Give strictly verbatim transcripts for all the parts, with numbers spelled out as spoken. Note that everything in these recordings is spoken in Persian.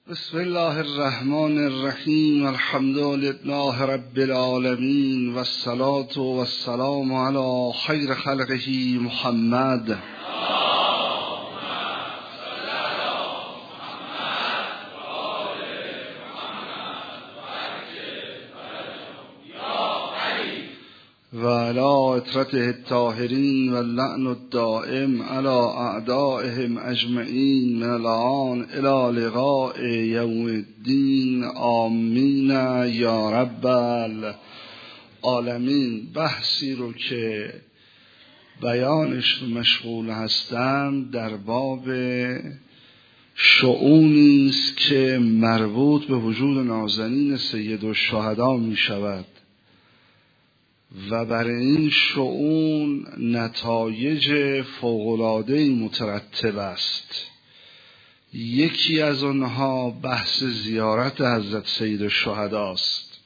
بسم الله الرحمن الرحیم. الحمد لله رب العالمین و الصلاة و السلام علی خیر خلقه محمد. و علی اطرته الطاهرین و اللعن الدائم علی اعدائهم اجمعین من الان الی لقاء یوم الدین. آمین یا رب العالمین. بحثی رو که بیانش رو مشغول هستم در باب شؤونی است که مربوط به وجود نازنین سید الشهدا می شود و برای این شؤون نتایج فوق‌العاده‌ای مترتب است. یکی از آنها بحث زیارت حضرت سید الشهدا است.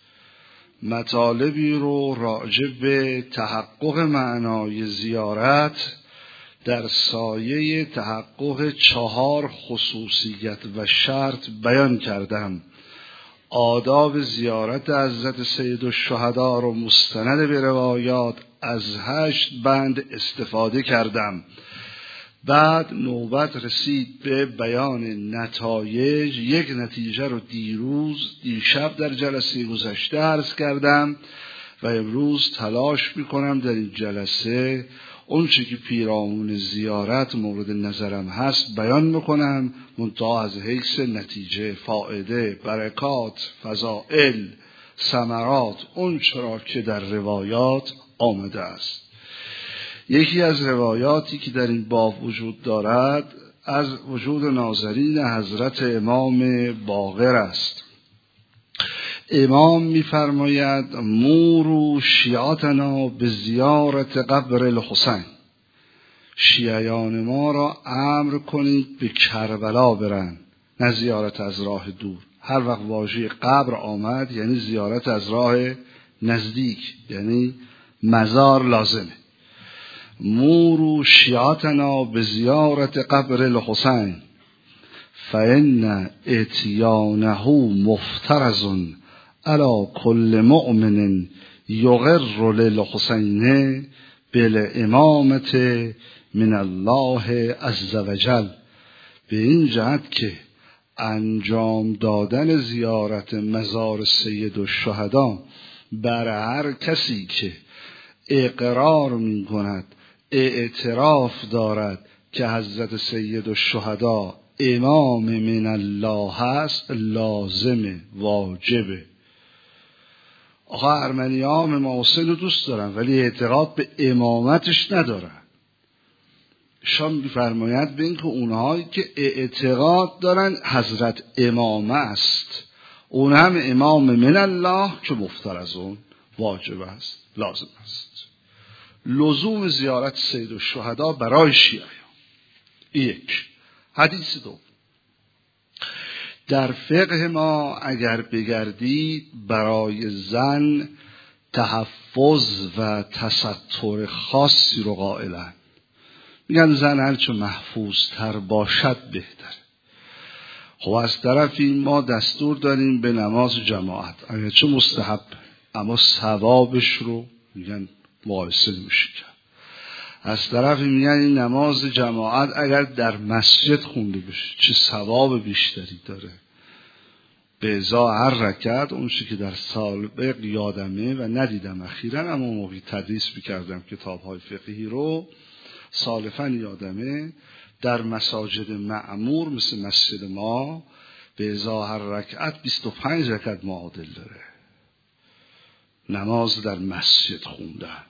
مطالبی رو راجع به تحقق معنای زیارت در سایه تحقق چهار خصوصیت و شرط بیان کردم. آداب زیارت حضرت سید الشهدا رو مستند به روایات از هشت بند استفاده کردم. بعد نوبت رسید به بیان نتایج. یک نتیجه رو دیروز دیشب در جلسه گذشته عرض کردم و امروز تلاش میکنم در این جلسه اون چی که پیرامون زیارت مورد نظرم هست بیان میکنم، منتها از حیث نتیجه، فائده، برکات، فضائل، ثمرات، اون چرا که در روایات آمده است. یکی از روایاتی که در این باب وجود دارد از وجود ناظرین حضرت امام باقر است. امام می‌فرماید مورو شیعتنا به زیارت قبر الحسین، شیعیان ما را امر کنید به کربلا برن، نه زیارت از راه دور. هر وقت واژه قبر آمد یعنی زیارت از راه نزدیک، یعنی مزار لازمه. مورو شیعتنا به زیارت قبر الحسین فإن اتیانه مفترض علی کل مؤمن یغر للحسین بالامامة من الله عز وجل. به این جهت که انجام دادن زیارت مزار سید الشهدا بر هر کسی که اقرار می کند، اعتراف دارد که حضرت سید الشهدا امام من الله هست، لازمه، واجبه. آقا ارمنی ها امام حسین رو دوست دارن ولی اعتقاد به امامتش ندارن. شام می‌فرماید به این که اونهایی که اعتقاد دارن حضرت امام است، اون هم امام من الله که مفترض اون واجب است، لازم است. لزوم زیارت سید الشهدا برای شیعیان. یک. حدیث دو، در فقه ما اگر بگردید برای زن تحفظ و تستر خاصی رو قائلن. میگن زن هرچه محفوظ تر باشد بهتر. خب از طرفی ما دستور داریم به نماز جماعت، اگرچه مستحب، اما ثوابش رو میگن مقایسه نمیشه کرد. از طرفی میگن این نماز جماعت اگر در مسجد خونده بشه چه ثواب بیشتری داره. به ازا هر رکعت، اون چیزی که در سابق یادمه و ندیدم اخیراً، اما موقعی تدریس میکردم کتاب‌های فقهی رو سالفاً یادمه، در مساجد معمور مثل مسجد ما به ازا هر رکعت بیست و پنج رکعت معادل داره نماز در مسجد خوندن.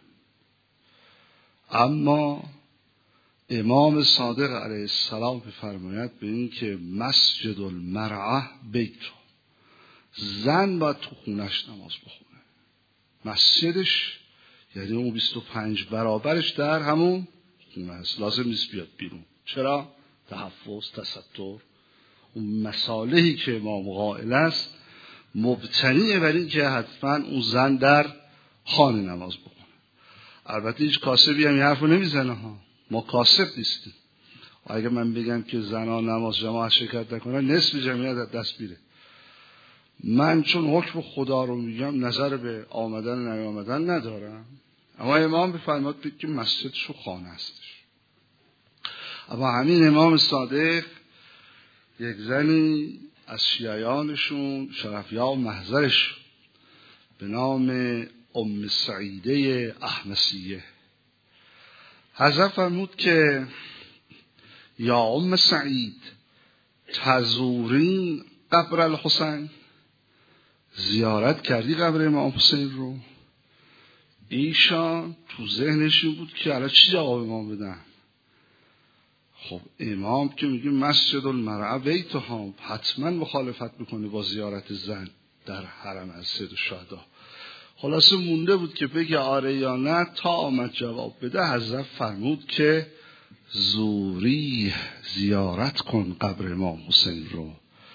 اما امام صادق علیه السلام فرماید به این که مسجد المرأة بیت، زن باید تو خونش نماز بخونه. مسجدش یعنی اون بیست و پنج برابرش در همون خونه است، لازم نیست بیاد بیرون. چرا؟ تحفظ، تستر، اون مصالحی که امام قائل است مبتنیه بر این که حتما اون زن در خانه نماز بخونه. البته هیچ کاسبی هم این حرف رو نمیزنه ها، ما کاسب نیستیم. اگه من بگم که زنان نماز جماعت شرکت نکنن نصف جمعیت از دست میره. من چون حکم خدا رو میگم نظر به آمدن و نیامدن ندارم، اما امام بفرماد که مسجد شو خانه هستش. اما همین امام صادق یک زنی از شیعیانشون شرفیاب محضرش به نام ام سعیده احمسیه حضرت فرمود که یا ام سعید تزورین قبر الحسین، زیارت کردی قبر امام حسین رو؟ ایشان تو ذهنش بود که الان چی جواب امام بدن؟ خب امام که میگه مسجد المرأة بیتها، حتما مخالفت میکنه با زیارت زن در حرم از سید الشهدا. خلاصه مونده بود که بگه آره یا نه. تا آمد جواب بده حضرت فرمود که زوری، زیارت کن قبر امام حسین رو،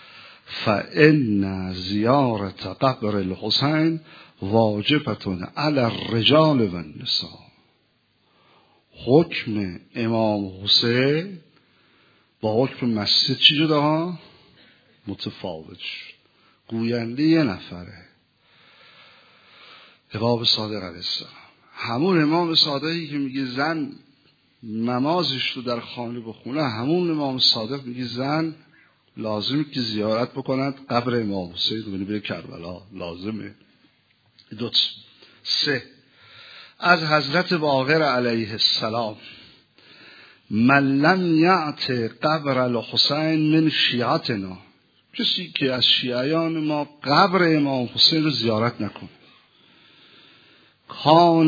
فإن زیارت قبر الحسین واجبتون علی الرجال و النساء. حکم امام حسین با حکم مسجد چی جدا ها؟ متفاوت شد. گوینده یه نفره، امام صادق علیه السلام. همون امام صادقی که میگه زن نمازش رو در خانه بخونه، همون امام صادق میگه زن لازمه که زیارت بکند قبر امام حسین، ببینید به کربلا لازمه. دو سه از حضرت باقر علیه السلام: من لم یعت قبر الحسین من شیعتنا، کسی که از شیعیان ما قبر امام حسین رو زیارت نکنه، کان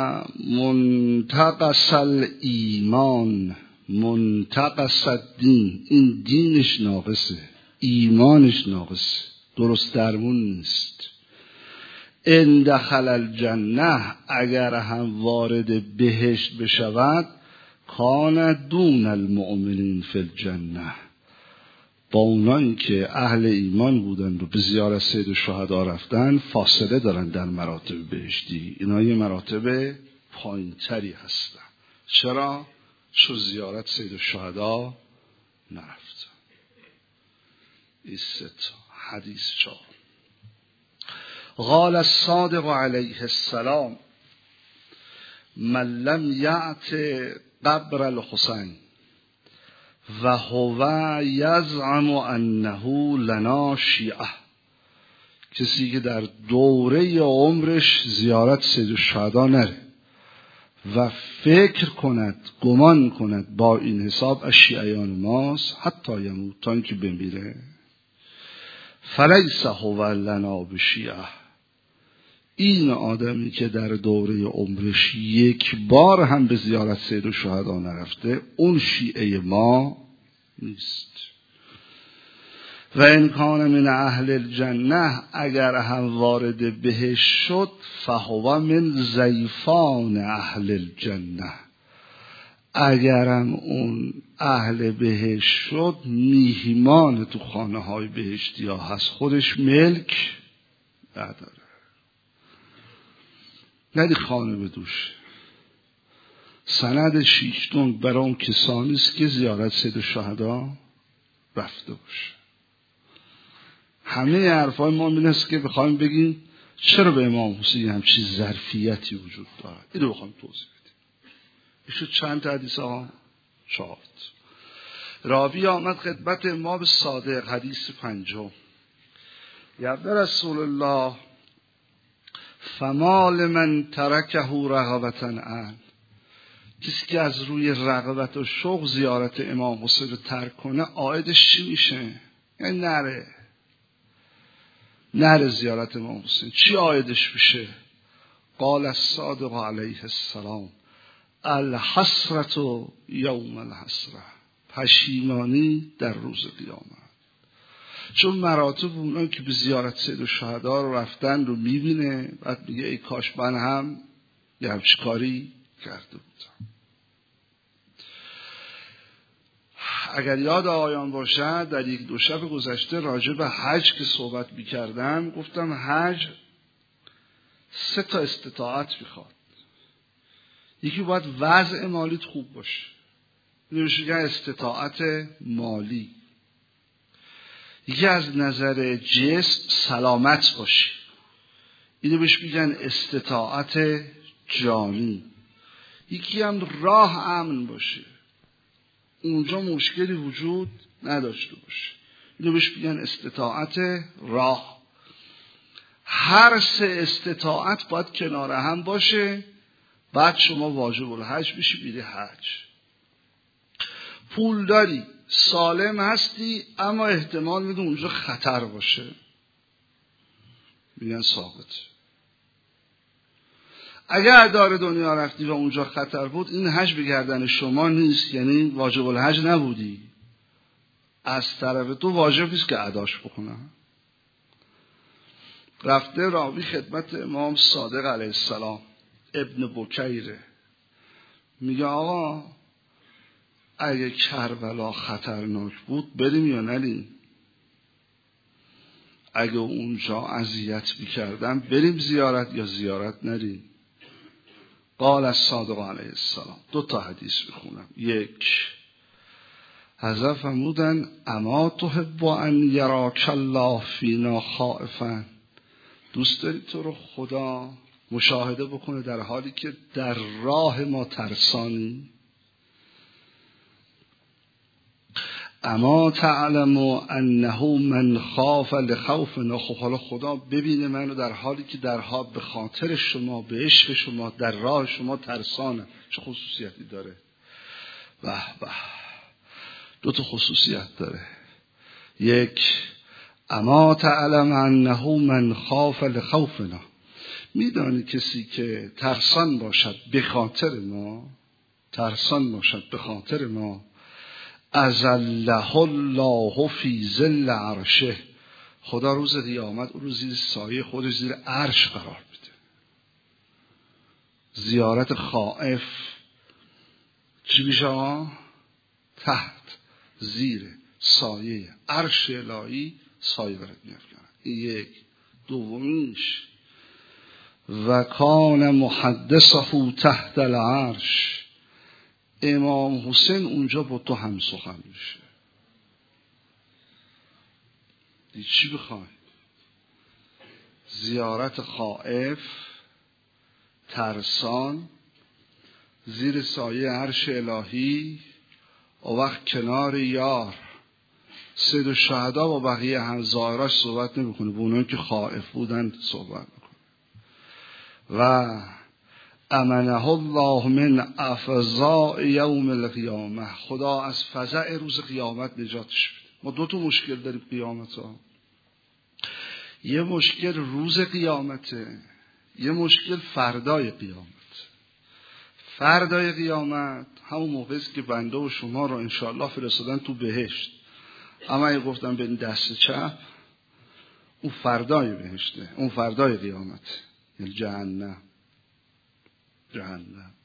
منتقص الایمان منتقص الدین، این دینش ناقصه، ایمانش ناقصه، درست درمون نیست. ان دخل الجنه، اگر هم وارد بهشت بشود، کان دون المؤمنین فی الجنه، با اونایی که اهل ایمان بودن و به زیارت سید الشهدا رفتن فاصله دارن در مراتب بهشتی، اینا یه مراتب پایینتری هستن. چرا؟ چون زیارت سید الشهدا نرفتن. این سه تا حدیث چهار. قال الصادق علیه السلام: من لم یعت قبر الحسین و هو یزعم انه لنا شیعه، کسی که در دوره عمرش زیارت سید الشهدا نره و فکر کند، گمان کند با این حساب از شیعیان ماست، حتی یموت، تا اینکه بمیره، فلیس هو لنا بشیعه، این آدمی که در دوره عمرش یک بار هم به زیارت سید الشهدا نرفته، اون شیعه ما نیست. و ان کان من اهل الجنه، اگر هم وارد بهشت شد، فهو من ضیفان اهل الجنه، اگرم اون اهل بهشت شد میهمان تو خانه های بهشتی ها هست، خودش ملک نداره، ندی خانه بدوشه. سند شیشتون برای اون کسانی است که زیارت سید الشهدا رفته باشه. همه حرفای ما این است که بخوایم بگیم چرا به امام حسین همچین ظرفیتی وجود دارد، اینو بخوایم توضیح بدیم. ایشون چند حدیث ها؟ چهار. راوی آمد خدمت امام صادق، حدیث پنجم: یا رسول الله، فمال من ترکه رغبتا ان، کسی که از روی رغبت و شوق زیارت امام حسین رو ترک کنه، عایدش چی میشه؟ یعنی نره نره زیارت امام حسین، چی عایدش میشه؟ قال الصادق علیه السلام: الحسرة یوم الحسرة، پشیمانی در روز قیامت. چون مراتب اونان که به زیارت سید الشهدا رو رفتن رو میبینه، بعد میگه ای کاش من هم یه همچی کاری کرده بودم. اگر یاد آقایان باشد، در یک دو شب گذشته راجع به حج که صحبت میکردم، گفتم حج سه تا استطاعت میخواد. یکی باید وضع مالیت خوب باشه، اینو بهش میگن استطاعت مالی. یکی از نظر جسم سلامت باشی، اینو بهش میگن استطاعت جانی. یکی هم راه امن باشه، اونجا مشکلی وجود نداشته باشه، اینو بهش میگن استطاعت راه. هر سه استطاعت باید کنار هم باشه، بعد شما واجب الحج بشی بیری حج. پول داری، سالم هستی، اما احتمال میده اونجا خطر باشه، میگن ساقط. اگر دار دنیا رفتی و اونجا خطر بود، این حج به گردن شما نیست، یعنی واجب الحج نبودی، از طرف تو واجب نیست که اداش بکنم. رفته راوی خدمت امام صادق علیه السلام، ابن بکیره، میگه آقا اگه کربلا خطرناک بود بریم یا نریم؟ اگه اونجا اذیت میکردن بریم زیارت یا زیارت نریم؟ قال الصادق علیه السلام. دو تا حدیث بخونم. یک، حضرت فرمودن اما تحب ان یراک الله فینا خائفا، دوست داری تو رو خدا مشاهده بکنه در حالی که در راه ما ترسانی؟ اما تعلم انه من خاف لخوفنا، خب حالا خدا ببینه منو در حالی که درها به خاطر شما، به عشق شما، در راه شما ترسانه. چه خصوصیتی داره؟ به به، دو تا خصوصیت داره. یک، اما تعلم انه من خاف لخوفنا، میدانی کسی که ترسان باشد به خاطر ما، ترسان باشد به خاطر ما، اذله الله فی ظل عرشه، خدا روز قیامت او رو زیر سایه خودش زیر عرش قرار میده. زیارت خائف چی میشه؟ تحت زیر سایه عرش الهی سایه برد میافکنه. این یک. دومیش و کان محدثه تحت العرش، امام حسین اونجا با تو هم سخن میشه. دی چی بخوای؟ زیارت خائف، ترسان، زیر سایه عرش الهی، و وقت کنار یار. سید الشهدا با بقیه هم زائراش صحبت نمیکنه، با اونایی که خائف بودن صحبت میکنه. و امنه الله من افزاء یوم القیامه، خدا از فزع روز قیامت نجاتش بده. ما دو تا مشکل داریم قیامت ها، یه مشکل روز قیامته، یه مشکل فردای قیامت. فردای قیامت همون موقعی که بنده و شما رو انشاءالله فرستادن تو بهشت، اما اگه گفتم به دست چپ، اون فردای بهشته، اون فردای قیامت، یعنی جهنم. جهنم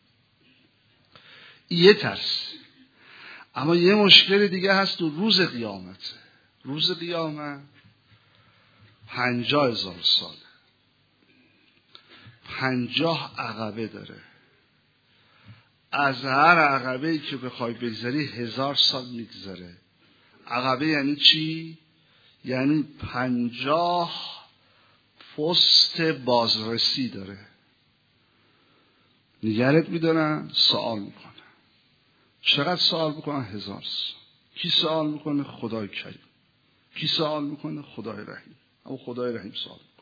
یه ترس. اما یه مشکل دیگه هست تو روز قیامت. روز قیامت پنجاه هزار ساله، پنجاه عقبه داره. از هر عقبه‌ای که بخوای بگذری هزار سال میگذره. عقبه یعنی چی؟ یعنی پنجاه پست بازرسی داره. نگرت میدارن، سوال میکنن. چقدر سوال میکنن؟ هزار سال. کی سوال میکنه؟ خدای کریم. کی سوال میکنه؟ خدای رحیم. اما خدای رحیم سوال میکنه.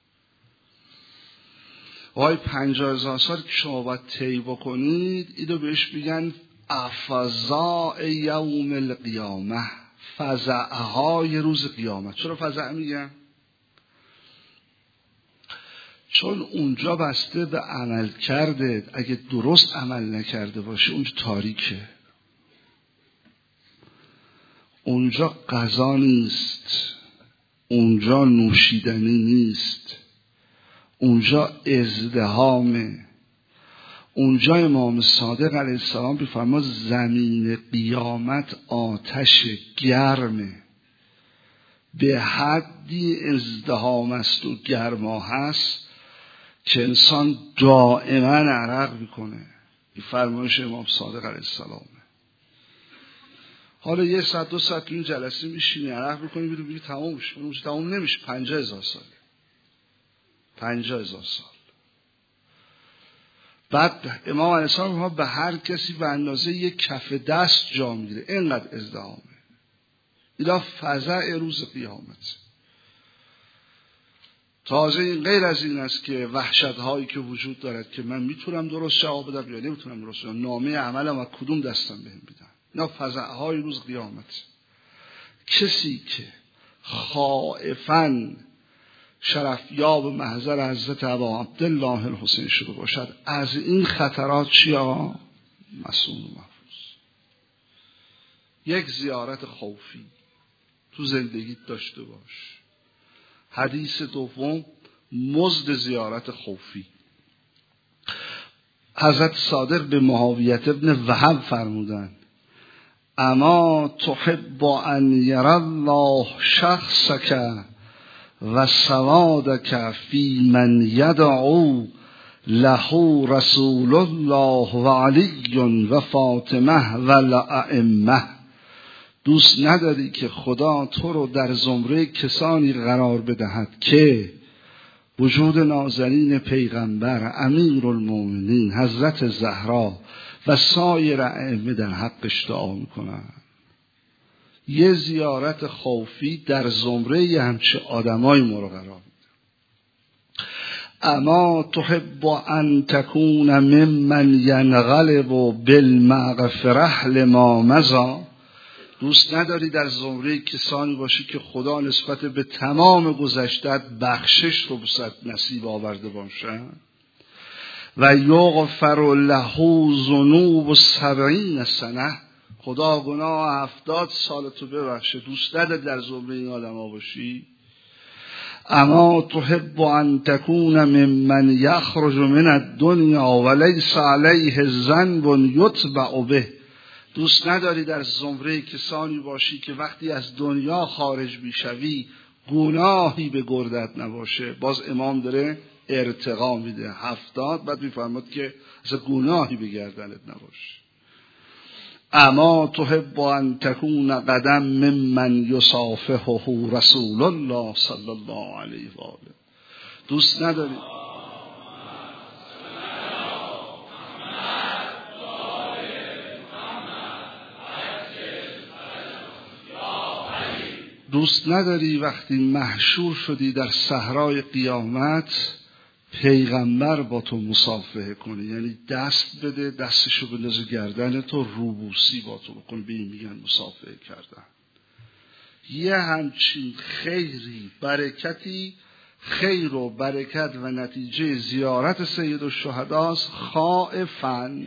وای پنجاه هزار سال که شما باید طی بکنید، اینو بهش میگن افزاء یوم القیامه، فزعهای روز قیامت. چرا فزع میگن؟ چون اونجا بسته به عمل کرده، اگه درست عمل نکرده باشه اونجا تاریکه، اونجا غذا نیست، اونجا نوشیدنی نیست، اونجا ازدحامه. اونجا امام صادق علیه السلام بفرما زمین قیامت آتش گرمه، به حدی ازدحام است و گرما هست که انسان دائما عرق میکنه. این فرمایش امام صادق علیه السلامه. حالا یه ساعت دو ساعت این جلسه میشینی عرق میکنی بیرون بگی تمام شد. اون تمام نمیشه. پنجاه هزار ساله. پنجاه هزار سال. بعد امام علیه السلام به هر کسی به اندازه یک کف دست جا میگیره. اینقدر ازدحامه. اینا فزع روز قیامت. تازه این غیر از این است که وحشت هایی که وجود دارد که من میتونم درست جواب بدم یا نمیتونم درست بدم، نامه عملم از کدوم دستم بهم میدن. اینا فزع های روز قیامت. کسی که خائفاً شرفیاب محضر حضرت ابا عبدالله الحسین شده باشد، از این خطرات چیا؟ مسئول و محفوظ. یک زیارت خوفی تو زندگیت داشته باش. حدیث دوم، مزد زیارت خوفی. حضرت صادق به معاویه ابن وهب فرمودند: اما تحب ان یری الله شخصک و سوادک فی من یدعو له رسول الله و علی و فاطمه و الائمه. دوست نداری که خدا تو رو در زمره کسانی قرار بدهد که وجود نازنین پیغمبر امیرالمومنین حضرت زهرا و سایر ائمه در حقش دعا میکنند. یه زیارت خوفی در زمره همچه آدمای ما رو قرار میده. اما تحب ان تکون ممن ینقلب بالمغفره لما مضی. دوست نداری در زمره کسانی باشی که خدا نسبت به تمام گذشتت بخشش رو بسد نصیب آورده باشه. و یغفر له ذنوب سبعین سنه. خدا گناه هفتاد سال تو ببخشه. دوست نداری در زمره این آدم ها باشی. اما تحب ان تکون ممن یخرج من الدنیا ولیس علیه ذنب یتبع به. دوست نداری در زمره کسانی باشی که وقتی از دنیا خارج میشوی گناهی به گردت نباشه. باز امام داره ارتقا میده هفتاد، بعد میفرماد که اصلا گناهی به گردنت نباشه. اما تحب ان تکون قدم ممن یصافحه رسول الله صلی الله علیه و آله. دوست نداری دوست نداری وقتی محشور شدی در صحرای قیامت پیغمبر با تو مصافحه کنه، یعنی دست بده، دستشو بندازه گردن تو، روبوسی با تو بکنه، به این میگن مصافحه کردن. یه همچین خیری برکتی، خیر و برکت و نتیجه زیارت سید الشهداست. خائفاً،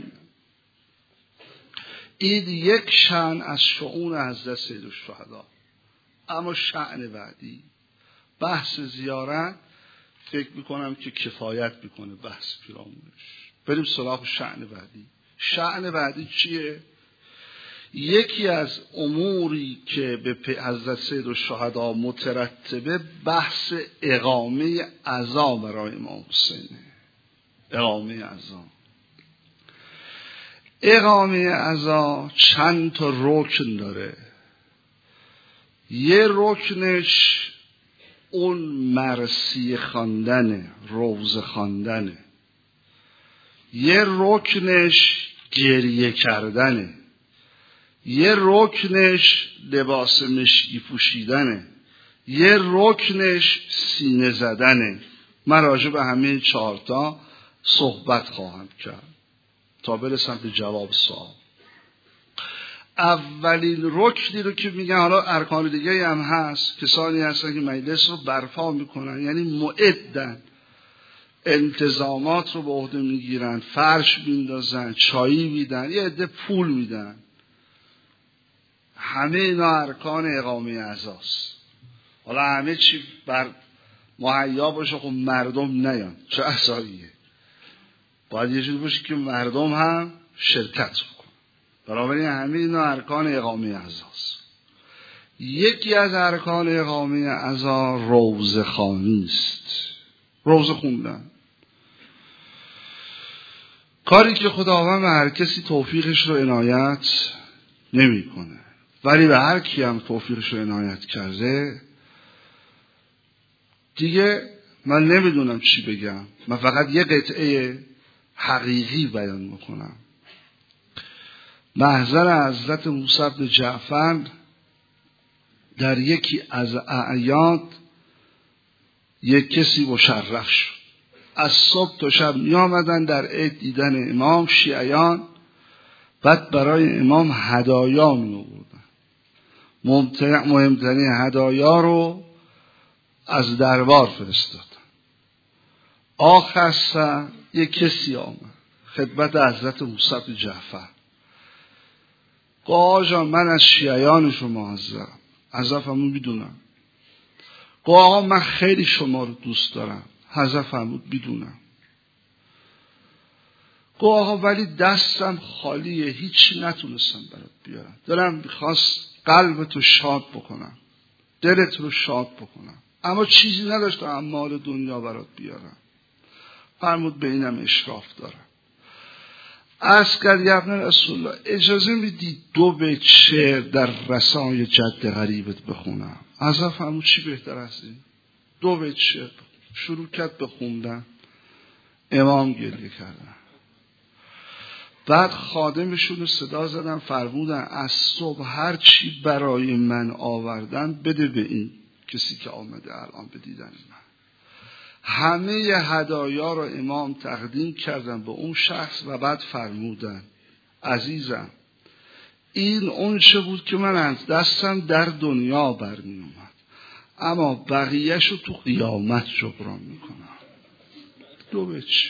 این یک شأن از شؤون حضرت سید الشهدا. اما شأن بعدی بحث زیارت فکر میکنم که کفایت میکنه بحث پیرامونش. بریم سراغ شأن بعدی. شأن بعدی چیه؟ یکی از اموری که به حضرت سید الشهدا مترتبه بحث اقامه عزا برای امام حسینه. اقامه عزا اقامه عزا چند تا رکن داره. یه رکنش اون مرثیه خواندنه، روزه خواندنه. یه رکنش گریه کردنه. یه رکنش لباس مشکی پوشیدنه. یه رکنش سینه زدنه. من راجع به همه چهارتا صحبت خواهم کرد تا برسم به جواب سوال. اولین رکنی رو که میگن، حالا ارکان دیگه هم هست، کسانی هستن که مجلس رو برپا میکنن، یعنی معدن، انتظامات رو به عهده میگیرن، فرش میندازن، چایی میدن، یه عده پول میدن. همه اینا ارکان اقامه عزاست. حالا همه چی بر مهیا باشه، خب مردم نیان، چه احساییه. باید یه جوری باشه که مردم هم شرکت کنن. بنابراین همه اینا ارکان اقامه عزاست. یکی از ارکان اقامه عزا روزه خوانی است. روزه خوندن، کاری که خداوند به هر کسی توفیقش رو عنایت نمیکنه. ولی به هر کی هم توفیقش رو عنایت کرده دیگه من نمیدونم چی بگم. من فقط یه قطعه حقیقی بیان میکنم. محضر حضرت موسی بن جعفر در یکی از اعیاد یک کسی مشرف شد. از صبح تا شب می آمدن در عید دیدن امام شیعیان، بعد برای امام هدایا می آوردن. مهمترین هدایا رو از دربار فرستادن. آخر سر یک کسی آمد خدمت حضرت موسی بن جعفر، گفت آقا من از شیعیان شما هستم. حضرت فرمود میدونم. گفت آقا من خیلی شما رو دوست دارم. حضرت فرمود میدونم. گفت آقا ولی دستم خالیه، هیچی نتونستم برات بیارم. دلم میخواست قلبتو شاد بکنم، دلت رو شاد بکنم، اما چیزی نداشتم مال دنیا برات بیارم. فرمود به اینم اشراف دارم. عرض کرد یا ابن رسول الله اجازه میدی دو بیت شعر در رسای جد غریبت بخونم؟ حضرت فرمود چی بهتر از این؟ دو بیت شعر شروع کرد بخوندن. امام گریه کردن. بعد خادمشون صدا زدن فرمودن از صبح هر چی برای من آوردن بده به این کسی که آمده الان به دیدن من. همه هدایا رو امام تقدیم کردن به اون شخص و بعد فرمودن عزیزم این اون چه بود که من از دستم در دنیا برمی اومد، اما بقیهش رو تو قیامت جبران میکنم. دو بچه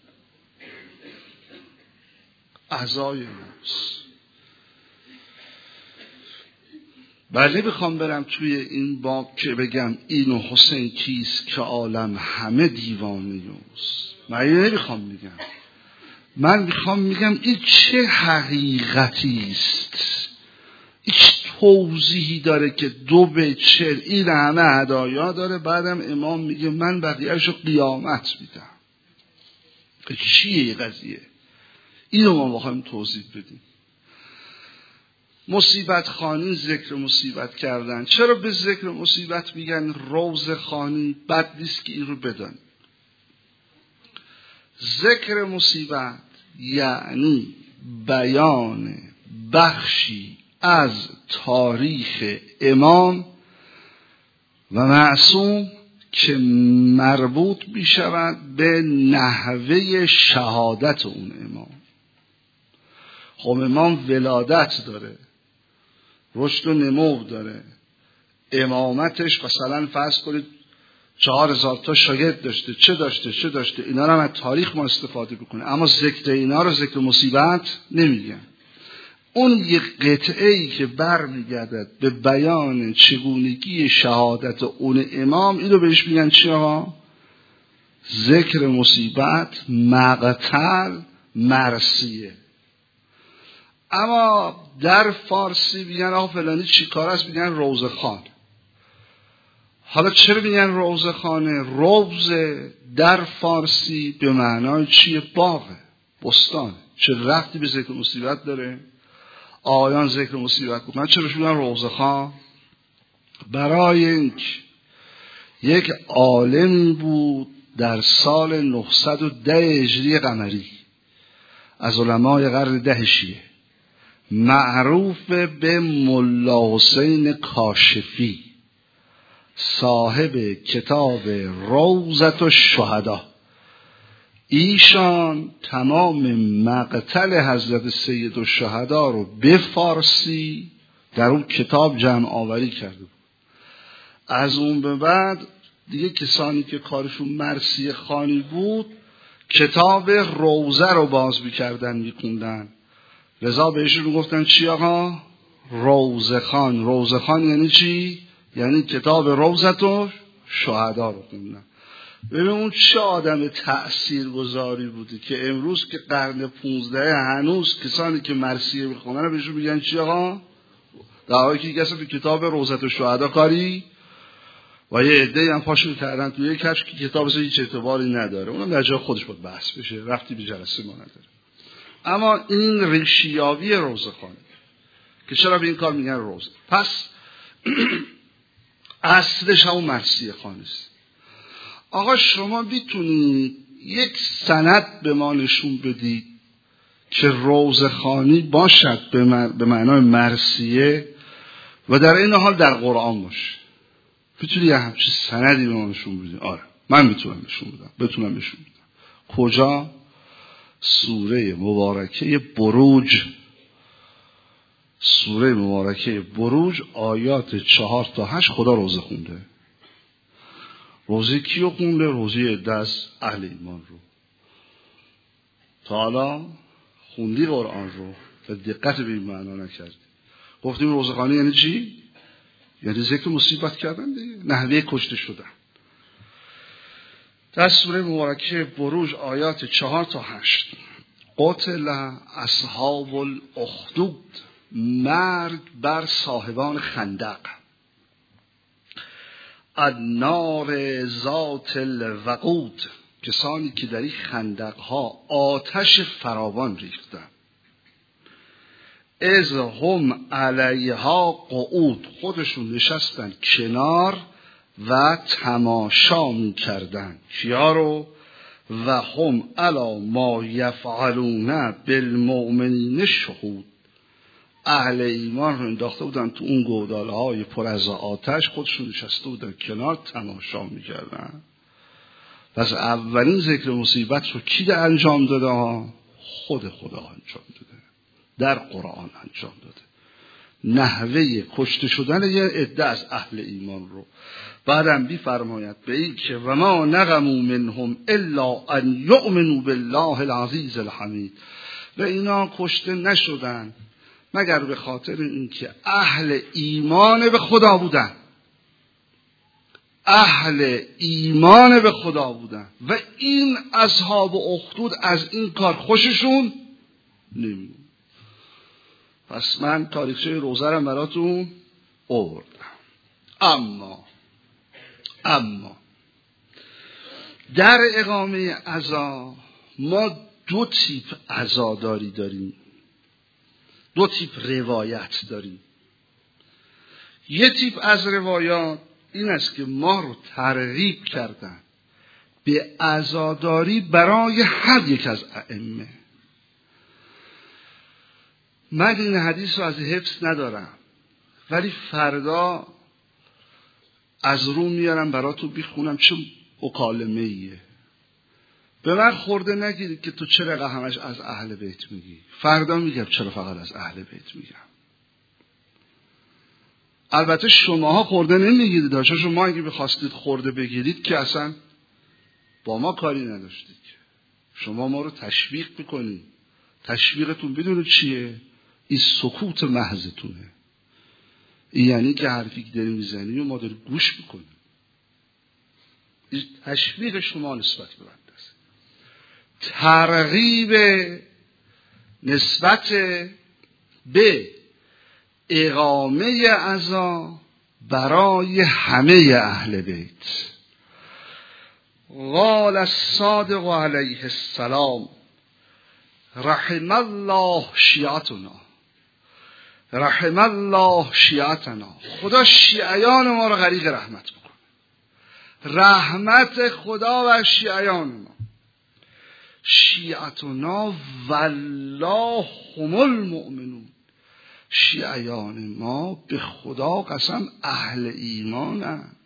عزای نفس. بله بخوام برم توی این باب که بگم این و حسین کیست که عالم همه دیوانه اوست، من نمیخوام میگم، من میخوام میگم این چه حقیقتی است، این چه توضیحی داره که دو بیت شعر این همه هدایا داره، بعدم امام میگه من بقیه‌اشو قیامت میدم. چیه این قضیه؟ اینو ما بخوایم توضیح بدیم. مصیبت خانی ذکر مصیبت کردن. چرا به ذکر مصیبت میگن روز خانی؟ بد نیست که این رو بدن. ذکر مصیبت یعنی بیان بخشی از تاریخ امام و معصوم که مربوط می شود به نحوه شهادت اون امام. خب امام ولادت داره، رشد و نمو داره، امامتش مثلا فرض کنید چهار هزار تا شاگرد داشته، چه داشته چه داشته، اینا رو هم از تاریخ ما استفاده بکنه، اما ذکر اینا رو ذکر مصیبت نمیگن. اون یک قطعه ای که برمیگردد به بیان چگونگی شهادت اون امام، اینو بهش میگن چی ها؟ ذکر مصیبت، مقتل، مرثیه. اما در فارسی میگن آقا فلانی چی کار است؟ میگن روزخوان. حالا چرا میگن روزخانه؟ روز در فارسی به معنای چیه؟ باغه، بستانه. چه ربطی به ذکر مصیبت داره؟ آیان ذکر مصیبت بکنن چرا میگن روزخان؟ برای اینکه یک عالمی بود در سال نهصد و ده هجری قمری از علمای قرن ده شیعه، معروف به ملا حسین کاشفی، صاحب کتاب روضة الشهدا. ایشان تمام مقتل حضرت سید الشهدا رو به فارسی در اون کتاب جمع آوری کرده بود. از اون به بعد دیگه کسانی که کارشون مرثیه خوانی بود کتاب روضه رو باز می‌کردن می‌خوندن، لذا بهشون گفتن چی آقا؟ روضه خان. روضه خان یعنی چی؟ یعنی کتاب روضة الشهدا رو خوندن. ببین اون چه آدم تأثیرگذاری بوده که امروز که قرن پونزده هنوز کسانی که مرثیه میخونن بهشون میگن چی آقا؟ در حالی که کسی به کتاب روضة الشهدا کاری و یه عده‌ای هم پاشون کردن توی یک کفش که کتاب اصلا هیچ اعتباری نداره، اونم در جای خودش باید بحث بشه، رفتی به جلسه ما نداره. اما این ریشیابی روزخوانی که چرا به این کار میگن روزه. پس اصلش همون مرثیه خانی است. آقا شما میتونید یک سند به ما نشون بدید که روزه خوانی باشد به معنای مرثیه و در این حال در قرآن باشه؟ میتونی یه همچین سندی به ما نشون بدید؟ آره من میتونم نشون بدم. بتونم نشون بدم. کجا؟ سوره مبارکه بروج، سوره مبارکه بروج آیات چهار تا هشت خدا روزه خونده. روزه کیو خونده؟ روزه عده از اهل ایمان رو. تا حالا خوندی قرآن رو و دقت به این معنا نکردی. گفتیم روزه خوانی یعنی چی؟ یعنی ذکر مصیبت کردن دیگه، نحوه کشته شدن. در سوره مبارکه بروج آیات چهار تا هشت: قتل اصحاب الاخدود، مرگ بر صاحبان خندق، النار ذات الوقود، کسانی که در این خندقها آتش فراوان ریختند، اذ هم علیها قعود، خودشون نشستن کنار و تماشا می‌کردند. کیا رو؟ و هم علی ما یفعلون بالمؤمنین شهود، اهل ایمان رو انداخته بودن تو اون گوداله های پر از آتش، خودشون نشسته بودن کنار تماشا می‌کردن. پس اولین ذکر مصیبت رو کی ده انجام داده ها؟ خود خدا انجام داده، در قرآن انجام داده. نحوه کشته شدن یه عده از اهل ایمان رو بعدم بی فرماید به این که و ما نقموا منهم الا ان یؤمنوا بالله العزیز الحمید، و اینا کشته نشدن مگر به خاطر اینکه اهل ایمان به خدا بودن، اهل ایمان به خدا بودن و این اصحاب اخدود از این کار خوششون نمیاد. پس من تاریخچه روزه رو براتون آوردم. اما اما در اقامه عزا ما دو تیپ عزاداری داریم، دو تیپ روایت داریم. یه تیپ از روایات این است که ما رو ترغیب کردن به عزاداری برای هر یک از ائمه. من این حدیث رو از حفظ ندارم ولی فردا از رو میارم براتون بخونم، چه مکالمه ایه. به من خورده نگیرید که تو چرا همش از اهل بیت میگی. فردا میگم چرا فقط از اهل بیت میگم. البته شماها خورده نمیگیرید، چون شما اگه بخواستید خورده بگیرید که اصلا با ما کاری نداشتید. شما ما رو تشویق میکنید. تشویقتون بدونید چیه؟ این سکوت محضتونه. این یعنی که حرفی که داری میزنی و ما داری گوش میکنیم. این تشویق شما نسبت به بنده است. ترغیب نسبت به اقامه عزا برای همه اهل بیت. قال الصادق علیه السلام رحم الله شیعتنا، رحم الله شیعتنا، خدا شیعیان ما رو غریق رحمت بکن. رحمت خدا و شیعیان ما. شیعتنا والله هم المؤمنون، شیعیان ما به خدا قسم اهل ایمانند.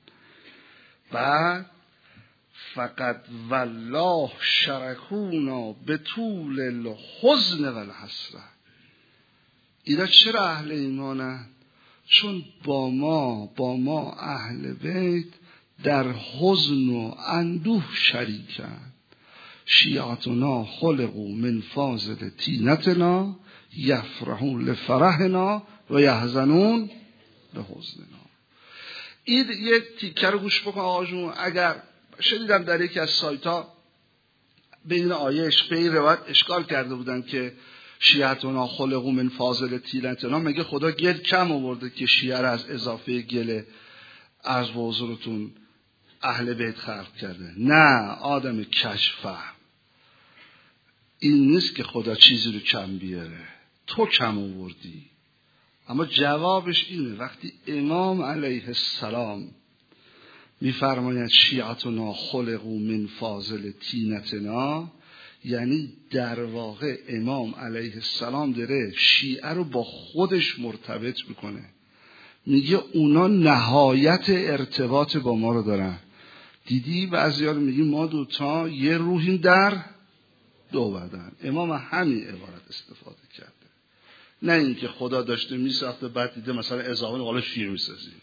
بعد فقط والله شرکونا به طول الحزن و الحسرت، اینا چرا اهل ایمانند؟ چون با ما با ما اهل بیت در حزن و اندوه شریکند. شیعتنا خلقوا من فاضل طینتنا یفرحون لفرحنا و یحزنون لحزننا. این یک تیکه رو گوش بکن آقا جون. اگر شنیدم در یکی از سایت ها به این آیه به این روایت اشکال کرده بودن که شیعتنا خلقوا من فاضل طینتنا، مگه خدا گل کم آورده که شیعه را از اضافه گل از حضورتون اهل بیت خلق کرده؟ نه آدم کشفهم، این نیست که خدا چیزی رو کم بیاره، تو کم آوردی. اما جوابش اینه وقتی امام علیه السلام میفرماید شیعتنا خلقوا من فاضل طینتنا، یعنی در واقع امام علیه السلام داره شیعه رو با خودش مرتبط میکنه، میگه اونا نهایت ارتباط با ما رو دارن. دیدی بعضیا رو میگیم ما دوتا یه روحیم در دو بدن. امام همین عبارت استفاده کرده، نه اینکه خدا داشته میساخته بعد دیده مثلا اضافه حالا شیر میسازیم.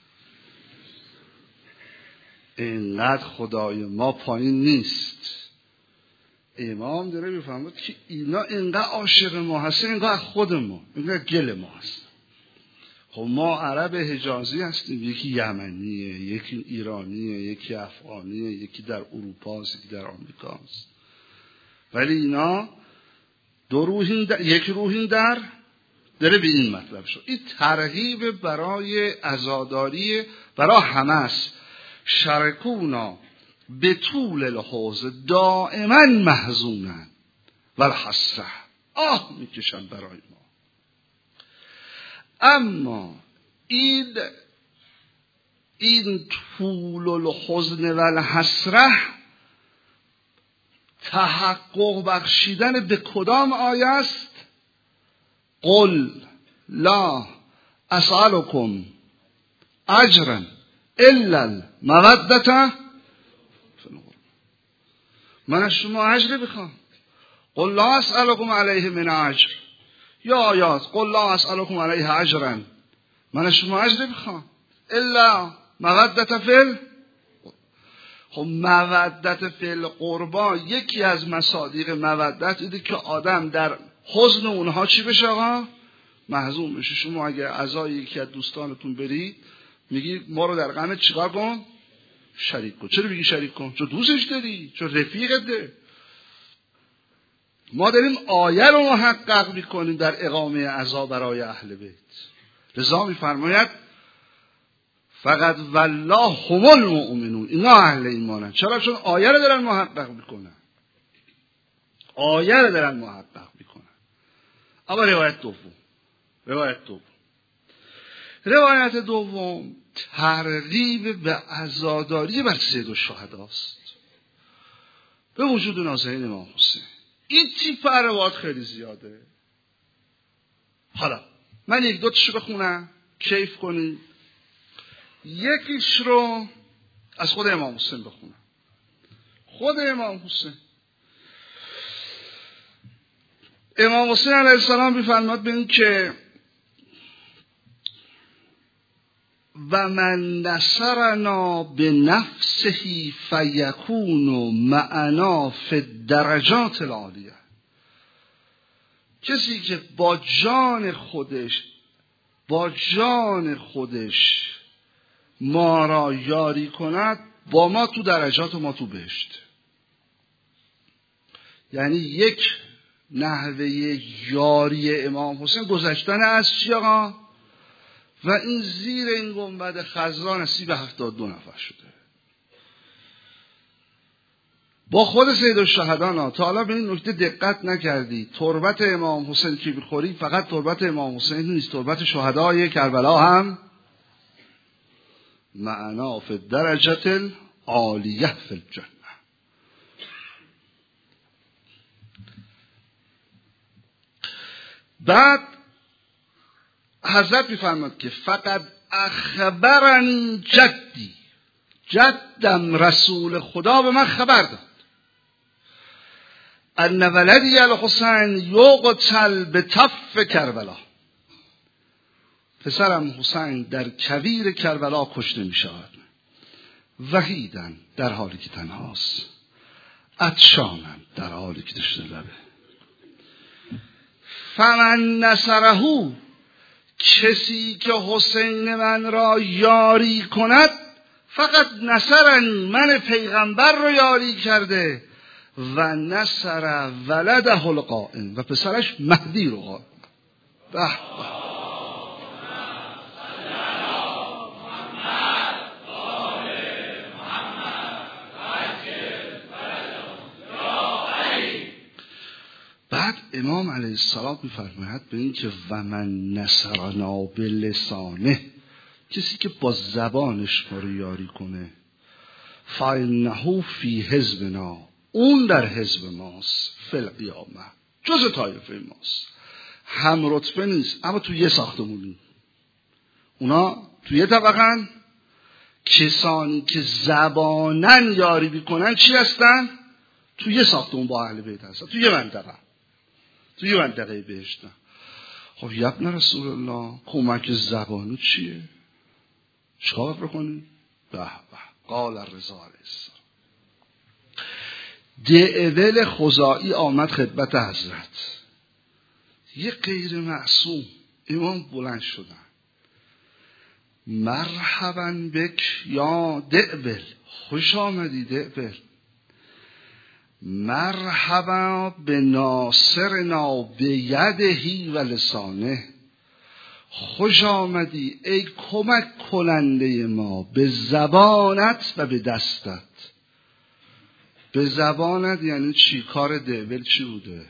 اینقدر خدای ما پایین نیست. امام داره میفهمد که اینا اینقدر عاشق ما هستن، اینقدر خود ما، اینقدر گل ما هست. خب ما عرب حجازی هستیم، یکی یمنیه، یکی ایرانیه، یکی افغانیه، یکی در اروپا است، یکی در آمریکا است، ولی اینا دو روحین در، یک روحین در داره به این مطلب شد. این ترغیب برای عزاداری برای همه است. شرکونا به طول الحوض دائما محزونن و الحسره، آه میکشن برای ما. اما این این طول الحزن و الحسره تحقق بخشیدن به کدام آیه است؟ قل لا اسألكم اجرا الا المودة، من از شما اجر بخوام. قل لا اسألكم علیه من اجر، یا آیات قل لا اسألكم علیه اجرا، من از شما اجر بخوام الا مودة فی ال. خب مودت فی القربا یکی از مصادیق مودت اینه که آدم در حزن اونها چی بشه آقا؟ محزون بشه. شما اگه عزای یکی از دوستانتون برید میگی ما رو در غمت چیکار کن؟ شریک کن. چرا بگی شریک کن؟ چون دوستش داری، چون رفیقته. ما داریم آیه رو محقق میکنیم در اقامه عزا برای اهل بیت. لذا میفرماید فقط والله هم المؤمنون، اینا اهل ایمانن. چرا؟ چون آیه رو دارن محقق میکنن، آیه رو دارن محقق میکنن. اما روایت دوم، روایت دوم روایت دوم ترغیب به عزاداری بر سید الشهداست به وجود نازنین امام حسین. این تیپ روایات خیلی زیاده. حالا من یک دو تاشو بخونم کیف کنید. یکیش رو از خود امام حسین بخونم. خود امام حسین امام حسین علیه السلام میفرماد به این که و من نصرنا به نفسه فیکون معنا فی الدرجات العالیه، کسی که با جان خودش با جان خودش ما را یاری کند با ما تو درجات و ما تو بهشت. یعنی یک نحوه یاری امام حسین گذشتن از چی آقا؟ و این زیر این گنبد خضرا نصیب هفتاد دو نفر شده. با خود سید الشهدان. تا حالا به این نکته دقت نکردی تربت امام حسین که بخوری فقط تربت امام حسین نیست، تربت شهدای کربلا هم معنا فی الدرجة العالیه فی الجنه. بعد حضرت میفرماد که فقط اخبرنی جدی، جدم رسول خدا به من خبر داد ان ولدی الحسین یقتل به تف کربلا، پسرم حسین در کویر کربلا کشته می شود، وحیدن در حالی که تنهاست، عطشانن در حالی که تشنه لبه. فمن نصرهو، کسی که حسین من را یاری کند، فقط نصرنی، من پیغمبر رو یاری کرده، و نصر ولده القائم، و پسرش مهدی رو قائم. به به. بعد امام علیه السلام میفرماید به این که و من نصرنا بلسانه، کسی که با زبانش ما رو یاری کنه، فانه فی حزبنا، اون در حزب ماست، فی القیامه جز طایفه ماست. هم رتبه نیست اما تو یه ساختمونی، اونا تو یه طبقن. کسانی که زبانن یاری بیکنن چی هستن؟ تو یه ساختمون با اهل بیت هستن، تو یه منطقه، تو یه منطقه بهشتن. خب یبن رسول الله کمک زبانی چیه؟ چیکار بکنی؟ به به قال الرضا علیه السلام. دعول خزاعی آمد خدمت حضرت، یه غیر معصوم. امام بلند شدن، مرحبا بک یا دعول، خوش آمدی دعول. مرحبا به ناصرنا به یدهی و لسانه، خوش آمدی ای کمک کننده ما به زبانت و به دستت. به زبانت یعنی چی؟ کار دعول چی بوده؟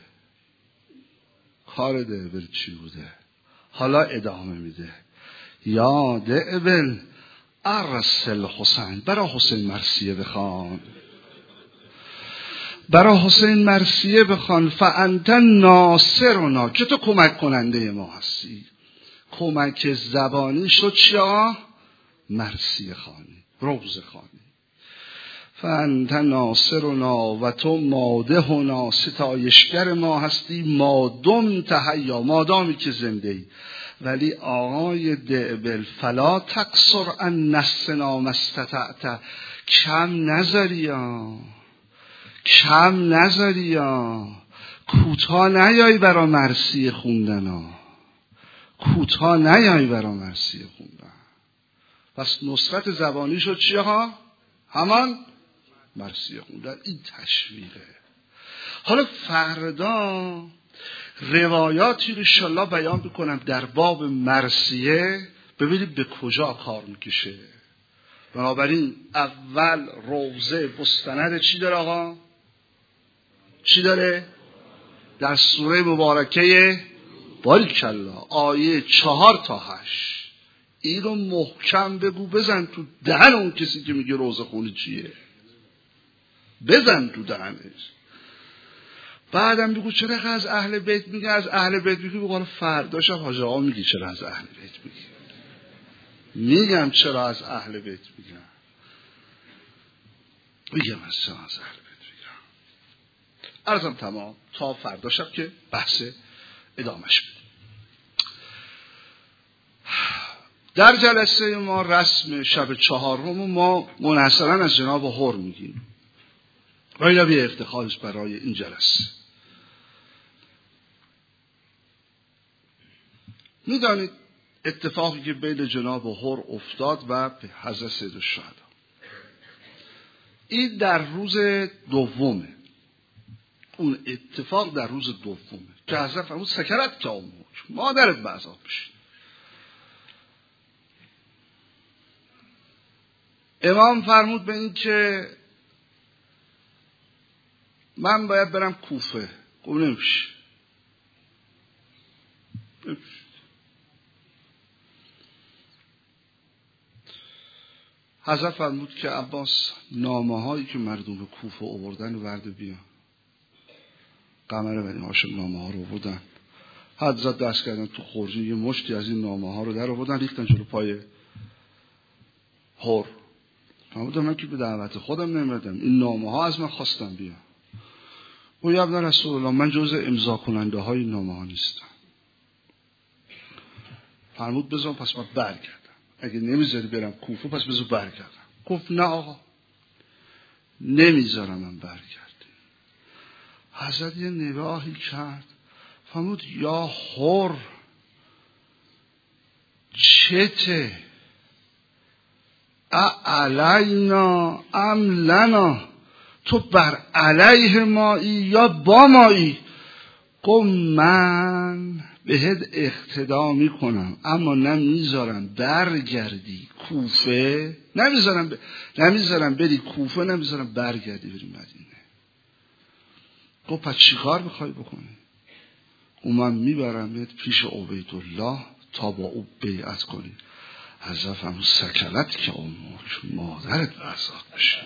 کار دعول چی بوده؟ حالا ادامه میده، یا دعول ارسل حسین، برای حسین مرثیه بخوان، برای حسین مرثیه بخوان. فانت ناصرنا، که تو کمک کننده ما هستی. کمک زبانی شد چیا؟ مرثیه خوانی، روز خوانی. فانت ناصرنا و تو مادحنا، ستایشگر ما هستی. مادم تحیا، مادامی که زنده ای. ولی آقای دعبل فلا تقصر ان نسنا مستطعت، کم نذاری ها، کم نذاری ها، کوتاه نیایی برا مرثیه خوندن ها، کوتاه نیایی برا مرثیه خوندن. پس نصرت زبانی شد چیه ها؟ همان مرثیه خوندن. این تشویقه. حالا فردا روایاتی رو انشالله بیان بکنم در باب مرثیه، ببینید به کجا کار میکشه. بنابراین اول روضه مستند چی داره آقا؟ چی داره؟ در سوره مبارکه باریکالله آیه چهار تا هشت. این رو محکم بگو، بزن تو دهن اون کسی که میگه روضه خونی چیه، بزن تو دهنش. بعدم بگو چرا از اهل بیت میگه، از اهل بیت میگه، بگو فرداش هم حاج آقا میگی چرا از اهل بیت میگه. میگم چرا از اهل بیت میگم، میگم از چرا از اهل بیت میگم. عرضم تمام تا فردا شب که بحث ادامش بدیم. در جلسه ما رسم شب چهارم ما منحصرا از جناب هور میگیم. باید یه افتخارش برای این جلسه. میدانید اتفاقی که بین جناب هور افتاد و حضرت سید الشهدا، این در روز دومه. اون اتفاق در روز دومه که حضرت فرمود سکرت که امک، مادرت به عذاب بشید. امام فرمود به این که من باید برم کوفه. گفت نمیشه. حضرت فرمود که عباس نامه هایی که مردم به کوفه آوردن ورده بیا. قمر بنی هاشم نامه ها رو آوردن. حضرت دست کردن تو خورجین یه مشتی از این نامه ها رو در آوردن، ریختن جلو پای هور. فرمود من که به دعوت خودم نمیدم، این نامه ها از من خواستم بیا. و یا ابن رسول الله من جزء امضا کننده های این نامه ها نیستم. فرمود بذار پس من برگردم، اگه نمیذاری برم کوفه پس بذار برگردم. گفت نه آقا نمیذارم من برگردم. حضرت یه نگاهی کرد، فرمود یا هور چته علینا ام لنا، تو بر علیه مایی یا با مایی؟ گفت من بهت اقتدا میکنم اما نمیذارم برگردی کوفه، نمیذارم ب... نمیذارم بری کوفه، نمیذارم برگردی بری مدینه. گفت پس چی کار میخوای بکنی؟ او من میبرمت پیش عبیدالله تا با او بیعت کنی. حضرت فرمود سکلت که امک، مادرت عذاب بشینه.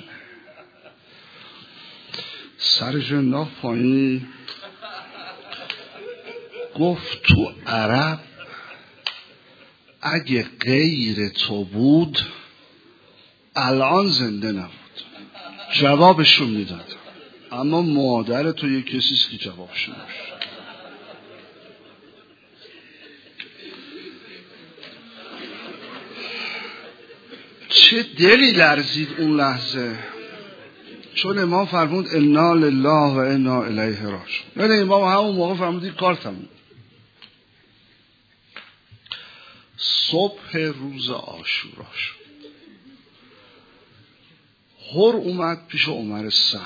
سرش انداخت پایین، گفت تو عرب اگه غیر تو بود الان زنده نبود. جوابشون میداد، اما مادر تو یک کسیست که جوابشون میشه. چه دلی لرزید اون لحظه، چون امام فرمود انا لله و انا الیه راجعون. یعنی امام همون موقع فرمود این کار تموم. صبح روز عاشورا شد، هر اومد پیش عمر سعد،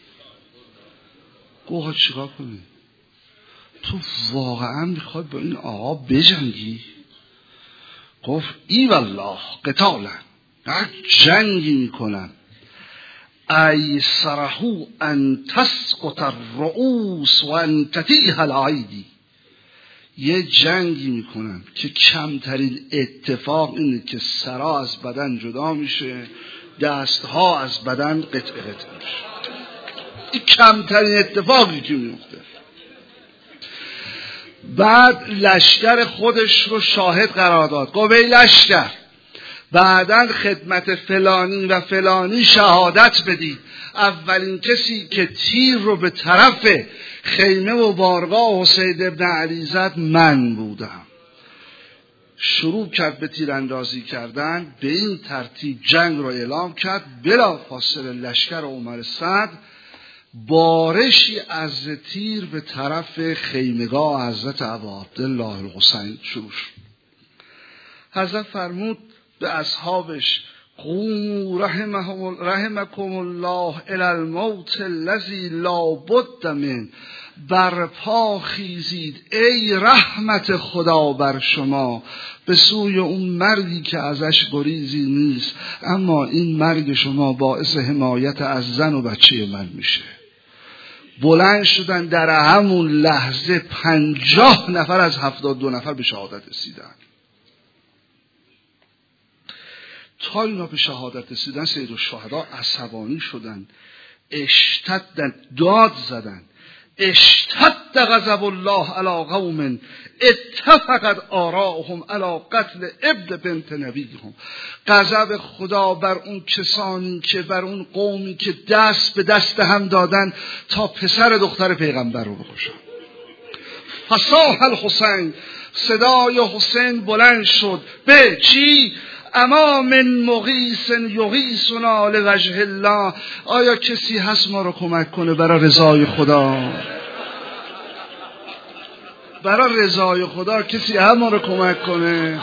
گفت چیکار کنی؟ تو واقعا میخوای با این آقا بجنگی؟ گفت ای والله قتالا، جنگی میکنم. ای سرحو ان تسقط الرؤوس و ان تتیه الایدی. یه جنگی میکنم که کمترین اتفاق اینه که سرا از بدن جدا میشه، دستها از بدن قطع قطع میشه. این کمترین اتفاقی که میفته. بعد لشکر خودش رو شاهد قرار داد، گفت ای لشکر بعداً خدمت فلانی و فلانی شهادت بدید. اولین کسی که تیر رو به طرف خیمه و بارگاه حسین ابن علی زد من بودم. شروع کرد به تیراندازی کردن، به این ترتیب جنگ رو اعلام کرد. بلا فاصله لشکر عمر سعد بارشی از تیر به طرف خیمگاه حضرت ابا عبدالله الحسین شروع شد. حضرت فرمود به اصحابش قوموا رحمکم الله الی الموت الذی لا بد من. برپا خیزید ای رحمت خدا بر شما به سوی اون مرگی که ازش گریزی نیست، اما این مرگ شما باعث حمایت از زن و بچه من میشه. بلند شدن، در همون لحظه پنجاه نفر از هفتاد دو نفر به شهادت رسیدن. تا اینا به شهادت رسیدن سید الشهدا عصبانی شدن، اشتدن، داد زدن. اشتد غضب الله علی قوم اتفقت آراؤهم علی قتل ابن بنت نبیهم. غضب خدا بر اون کسانی که بر اون قومی که دست به دست هم دادن تا پسر دختر پیغمبر رو بکشن. فصاح الحسین، صدای حسین بلند شد به چی؟ اما من مغیث یغیثنا لوجه الله. آیا کسی هست ما رو کمک کنه برای رضای خدا؟ برای رضای خدا کسی هم ما رو کمک کنه؟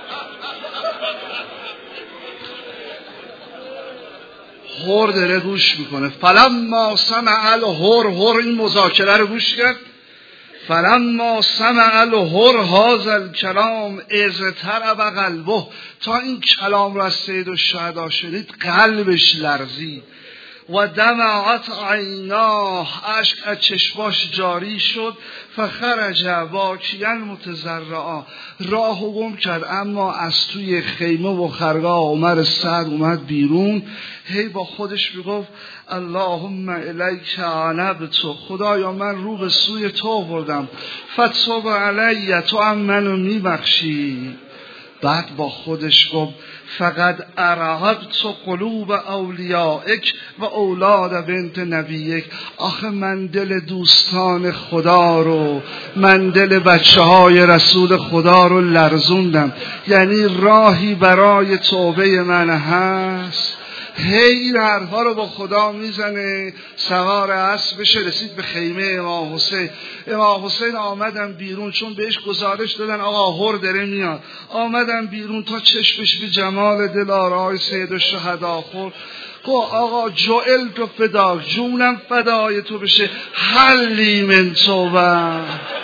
هر داره گوش میکنه. فلما سمع الهر، هر این مذاکره رو گوش کرد. فلما سمع الهر هذا الکلام اضطرب قلبه، تا این کلام را از سید الشهدا شنید قلبش لرزید. و دمعت عیناه، اشک از چشماش جاری شد. فخرج باکیا متضرعا، راهو گم کرد، اما از توی خیمه و خرگاه عمر سعد اومد بیرون. هی با خودش میگفت اللهم الیک عنبت، خدایا من رو به سوی تو بردم. فتوب علی، تو هم منو میبخشی. بعد با خودش گفت فقط ارهبت قلوب اولیائک و اولاد بنت نبیک. آخه من دل دوستان خدا رو، من دل بچه های رسول خدا رو لرزوندم. یعنی راهی برای توبه من هست؟ هی این حرفا رو با خدا میزنه. سوار اسب بشه، رسید به خیمه امام حسین. امام حسین آمدن بیرون، چون بهش گزارش دادن آقا هر داره میاد. آمدن بیرون تا چشمش به جمال دلارای سید الشهدا خورد. گفت آقا جوئل تو فداک، جونم فدای تو بشه، حلی من توبه.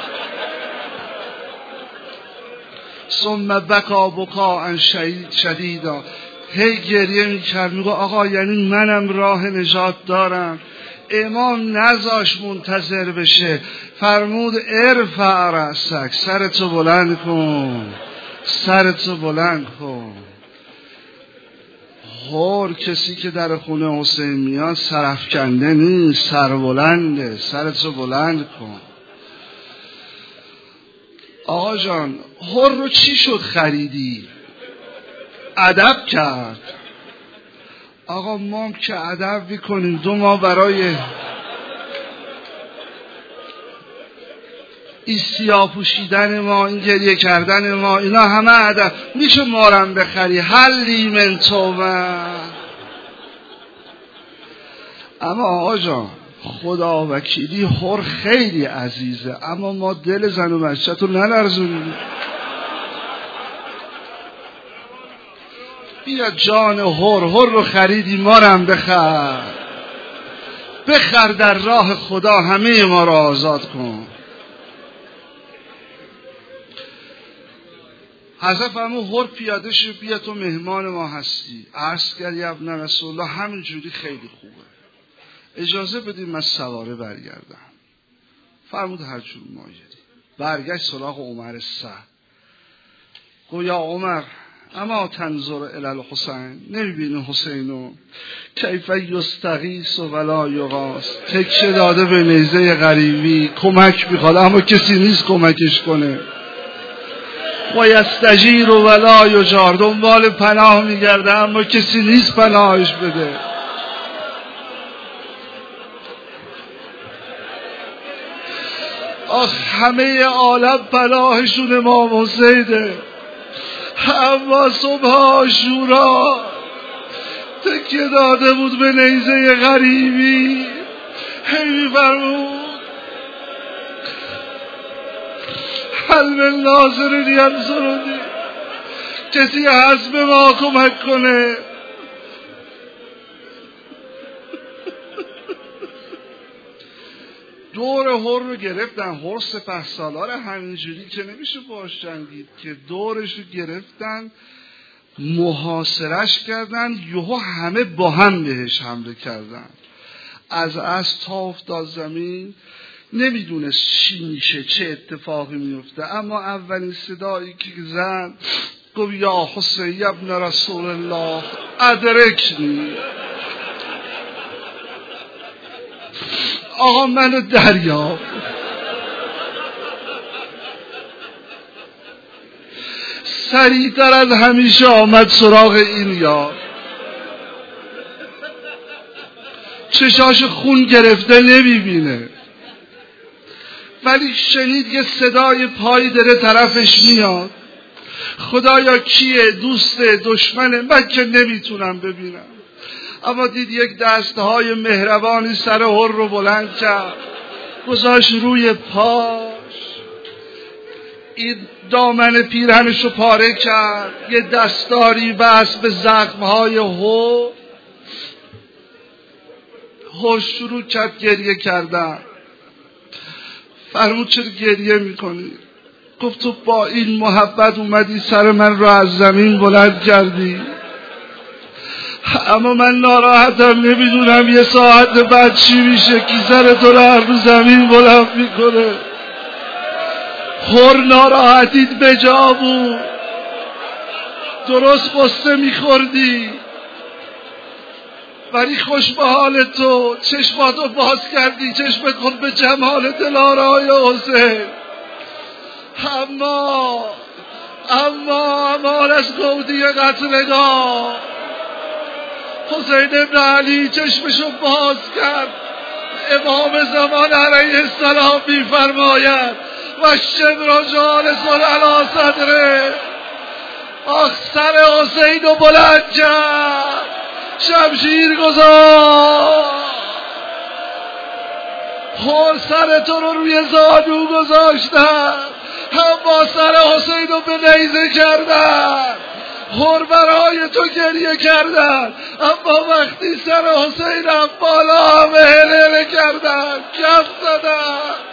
ثم بکا بکا شدیدا، هی گریه میکرد، میگو آقا یعنی منم راه نجات دارم؟ امام نذاش منتظر بشه، فرمود ارفع رأسک، سرتو بلند کن، سرتو بلند کن. هر کسی که در خونه حسین میاد سرافکنده نیست، سربلنده، سرتو بلند کن. آقا جان هر رو چی شد خریدی؟ ادب کرد. آقا ما که ادب میکنیم، دو ماه برای این سیاه پوشیدن ما، این گریه کردن ما، اینا همه ادب. میشه مارم بخری حلی من توبه. اما آقا جان خدا وکیلی هر خیلی عزیزه، اما ما دل زن و بچه تو نلرزونیم. بیا جان هر، هر رو خریدی مارم بخر، بخر در راه خدا همه ما رو آزاد کن. حضرت فرمود هر پیاده شو، بیا تو مهمان ما هستی. عرض کرد یا ابن رسول الله همین جوری خیلی خوبه، اجازه بدیم من سواره برگردم. فرمود هر جور مایلی. برگشت سراغ عمر سعد. گو یا عمر اما تنظر الی الحسین، نمیبینی حسینو کیف یستغیث و ولا یغاث، تکشه داده به نیزه غریبی، کمک میخواد اما کسی نیست کمکش کنه. و یستجیر و ولا یجار، دنبال پناه میگرده اما کسی نیست پناهش بده. آخ همه عالم پناهشون امام حسینه، اما صبح عاشورا تکیه داده بود به نیزه غریبی. هی میفرمود هل من ناصر ینصرنی، کسی هست به ما کمک کنه. دور هر رو گرفتن. هر سپه سالار همینجوری که نمیشه باش جنگید که، دورش رو گرفتن محاصرش کردن، یهو همه با هم بهش حمله کردن. از از تا افتاد زمین، نمیدونست چی میشه، چه اتفاقی میفته. اما اولین صدایی که زد گفت یا حسین ابن رسول الله ادرکنی، آقا منو دریاب. سریعتر از همیشه آمد سراغ این یار، چشاش خون گرفته نمیبینه، ولی شنید یه صدای پای داره طرفش میاد. خدایا کیه؟ دوست؟ دشمنه؟ من که نمیتونم ببینم. اما دید یک دستهای مهربانی سر هر رو بلند کرد، گذاشت روی پاش، این دامن پیرهنش رو پاره کرد، یه دستاری بست به زخمهای هر. هر شروع کرد گریه کردن. فرمود چرا گریه میکنی؟ گفت تو با این محبت اومدی سر من رو از زمین بلند کردی، اما من ناراحتم، نمیدونم یه ساعت بعد چی میشه که سر تو رو رو زمین بلند میکنه. هر ناراحتیت به جا بود، درست قصه میخوردی، ولی خوش به حال تو، چشماتو باز کردی، چشم خود به جمال دلارای حسین. اما اما امان از گودی قتلگاه حسین ابن علی چشمشو باز کرد. امام زمان علیه السلام میفرماید و شبر جالس علی صدره، آخ سر حسین رو بلند کرد، شمشیر گذاشت، هر سر تو رو روی زانو گذاشتن، هم با سر حسین رو به نیزه کردن، هر برای تو گریه کردن، اما وقتی سر حسین هم بالا همه هلهله کردن، کف زدن.